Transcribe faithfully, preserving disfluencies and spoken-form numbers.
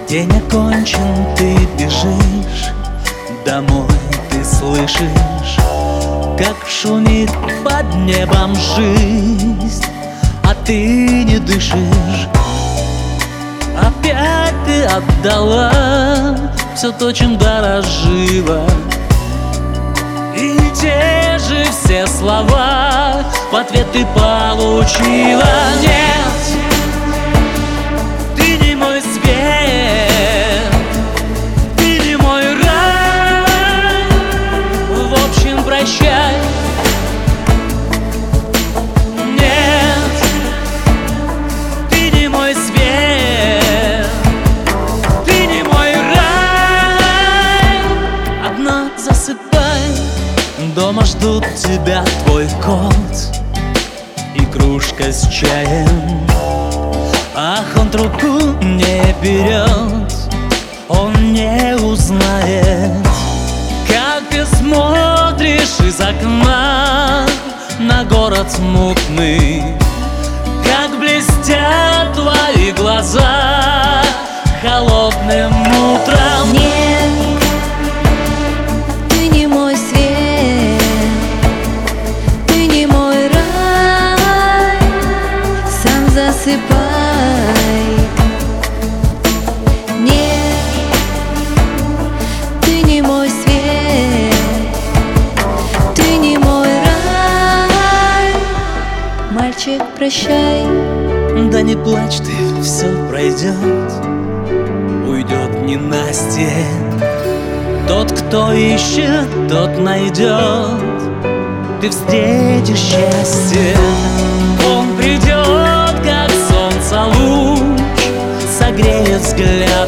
День окончен, ты бежишь домой, ты слышишь, как шумит под небом жизнь, а ты не дышишь. Опять ты отдала все то, чем дорожила, и те же все слова в ответ ты получила. Нет, ты не мой свет, ты не мой рай. В общем, прощай. Нет, ты не мой свет, ты не мой рай. Одна засыпай, дома ждут тебя твой кот и кружка с чаем. Ах, он трубку не берет, он не узнает, как ты смотришь из окна на город мутный, как блестят твои глаза холодным утром. Нет, ты не мой свет, ты не мой рай. Сам засыпай. Нет, ты не мой свет, ты не мой рай. Мальчик, прощай. Да не плачь ты, все пройдет, уйдет ненастье. Тот, кто ищет, тот найдет, ты встретишь счастье. Он придет, как солнце луч, согреет взгляд